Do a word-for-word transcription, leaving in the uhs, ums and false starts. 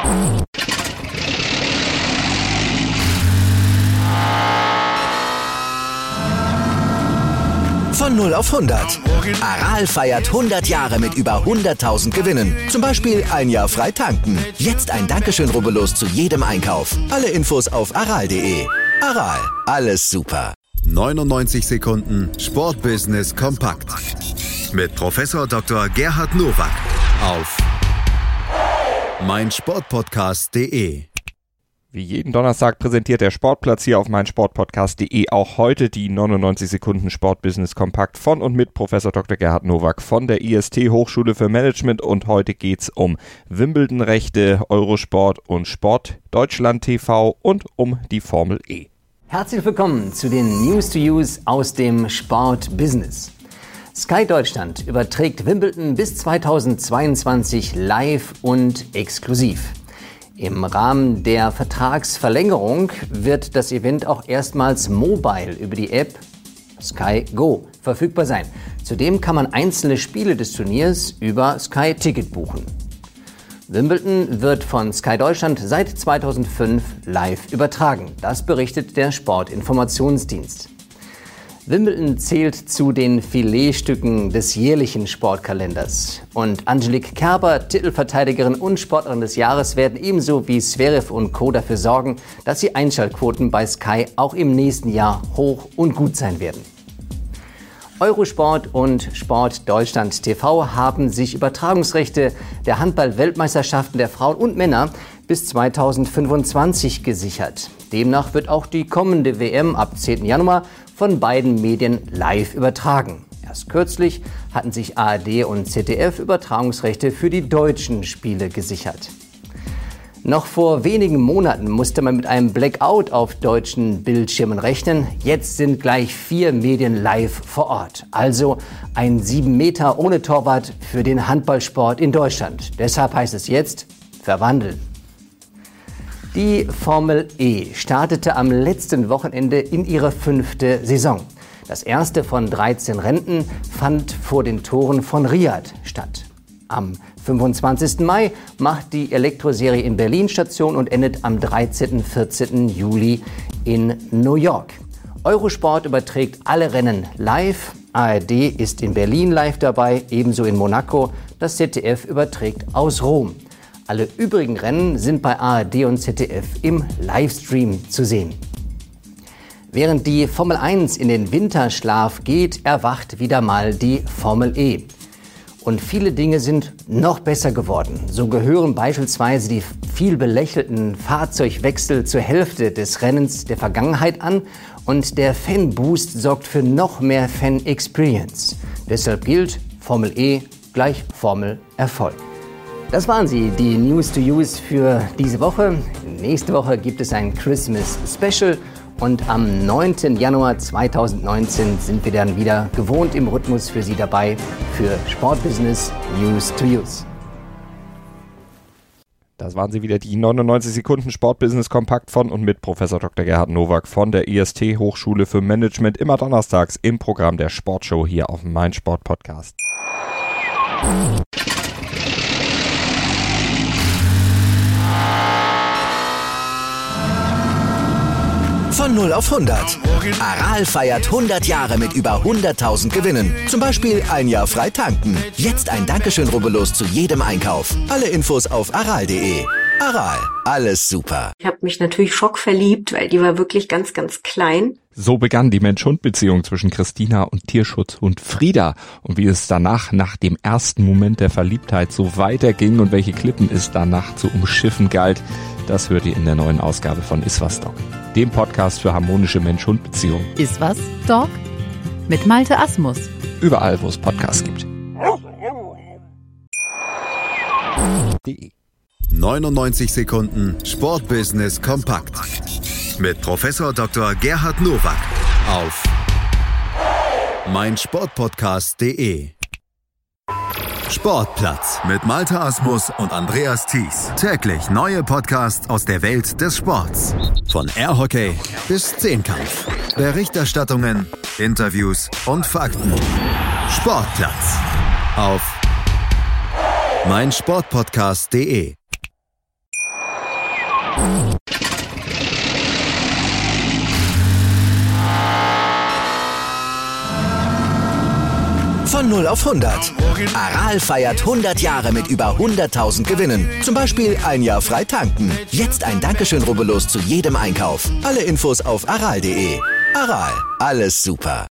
Von null auf hundert. Aral feiert hundert Jahre mit über hunderttausend Gewinnen. Zum Beispiel ein Jahr frei tanken. Jetzt ein Dankeschön, rubbellos zu jedem Einkauf. Alle Infos auf aral punkt de. Aral, alles super. neunundneunzig Sekunden Sportbusiness kompakt. Mit Professor Doktor Gerhard Nowak auf meinsportpodcast punkt de. Wie jeden Donnerstag präsentiert der Sportplatz hier auf meinsportpodcast punkt de auch heute die neunundneunzig Sekunden Sportbusiness kompakt von und mit Professor Doktor Gerhard Nowak von der I S T Hochschule für Management, und heute geht's um Wimbledon-Rechte, Eurosport und Sport Deutschland T V und um die Formel E. Herzlich willkommen zu den News to Use aus dem Sportbusiness. Sky Deutschland überträgt Wimbledon bis zweitausendzweiundzwanzig live und exklusiv. Im Rahmen der Vertragsverlängerung wird das Event auch erstmals mobile über die App Sky Go verfügbar sein. Zudem kann man einzelne Spiele des Turniers über Sky Ticket buchen. Wimbledon wird von Sky Deutschland seit zweitausendfünf live übertragen. Das berichtet der Sportinformationsdienst. Wimbledon zählt zu den Filetstücken des jährlichen Sportkalenders. Und Angelique Kerber, Titelverteidigerin und Sportlerin des Jahres, werden ebenso wie Zverev und Co. dafür sorgen, dass die Einschaltquoten bei Sky auch im nächsten Jahr hoch und gut sein werden. Eurosport und Sport Deutschland T V haben sich Übertragungsrechte der Handball-Weltmeisterschaften der Frauen und Männer bis zweitausendfünfundzwanzig gesichert. Demnach wird auch die kommende W M ab zehnten Januar von beiden Medien live übertragen. Erst kürzlich hatten sich A R D und Z D F Übertragungsrechte für die deutschen Spiele gesichert. Noch vor wenigen Monaten musste man mit einem Blackout auf deutschen Bildschirmen rechnen. Jetzt sind gleich vier Medien live vor Ort. Also ein sieben Meter ohne Torwart für den Handballsport in Deutschland. Deshalb heißt es jetzt verwandeln. Die Formel E startete am letzten Wochenende in ihre fünfte Saison. Das erste von dreizehn Rennen fand vor den Toren von Riyadh statt. Am fünfundzwanzigsten Mai macht die Elektroserie in Berlin Station und endet am dreizehnten und vierzehnten Juli in New York. Eurosport überträgt alle Rennen live. A R D ist in Berlin live dabei, ebenso in Monaco. Das Z D F überträgt aus Rom. Alle übrigen Rennen sind bei A R D und Z D F im Livestream zu sehen. Während die Formel eins in den Winterschlaf geht, erwacht wieder mal die Formel E. Und viele Dinge sind noch besser geworden. So gehören beispielsweise die viel belächelten Fahrzeugwechsel zur Hälfte des Rennens der Vergangenheit an, und der Fanboost sorgt für noch mehr Fan-Experience. Deshalb gilt Formel E gleich Formel Erfolg. Das waren sie, die News to Use für diese Woche. Nächste Woche gibt es ein Christmas Special. Und am neunten Januar zweitausendneunzehn sind wir dann wieder gewohnt im Rhythmus für Sie dabei für Sportbusiness News to Use. Das waren sie wieder, die neunundneunzig Sekunden Sportbusiness kompakt von und mit Professor Doktor Gerhard Nowak von der I S T Hochschule für Management, immer donnerstags im Programm der Sportshow hier auf dem meinsportpodcast. Von null auf hundert. Aral feiert hundert Jahre mit über hunderttausend Gewinnen. Zum Beispiel ein Jahr frei tanken. Jetzt ein Dankeschön, rubbellos zu jedem Einkauf. Alle Infos auf aral punkt de. Aral, alles super. Ich habe mich natürlich schockverliebt, weil die war wirklich ganz, ganz klein. So begann die Mensch-Hund-Beziehung zwischen Christina und Tierschutzhund Frieda. Und wie es danach, nach dem ersten Moment der Verliebtheit, so weiterging und welche Klippen es danach zu umschiffen galt, das hört ihr in der neuen Ausgabe von Iswas Dog, dem Podcast für harmonische Mensch-Hund-Beziehungen. Iswas Dog? Mit Malte Asmus. Überall, wo es Podcasts gibt. neunundneunzig Sekunden Sportbusiness kompakt. Mit Professor Doktor Gerhard Nowak auf meinsportpodcast punkt de. Sportplatz mit Malte Asmus und Andreas Thies. Täglich neue Podcasts aus der Welt des Sports. Von Airhockey bis Zehnkampf. Berichterstattungen, Interviews und Fakten. Sportplatz auf meinsportpodcast punkt de. Von null auf hundert. Aral feiert hundert Jahre mit über hunderttausend Gewinnen. Zum Beispiel ein Jahr frei tanken. Jetzt ein Dankeschön, rubbellos zu jedem Einkauf. Alle Infos auf aral punkt de. Aral, alles super.